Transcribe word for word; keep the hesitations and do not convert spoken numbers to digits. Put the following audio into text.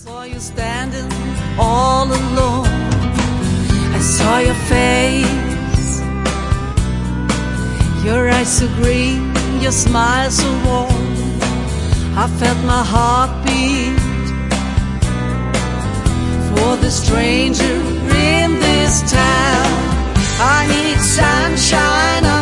saw you standing all alone. I saw your face, your eyes so green, your smile so warm. I felt my heart beat for the stranger in this town. I need sunshine.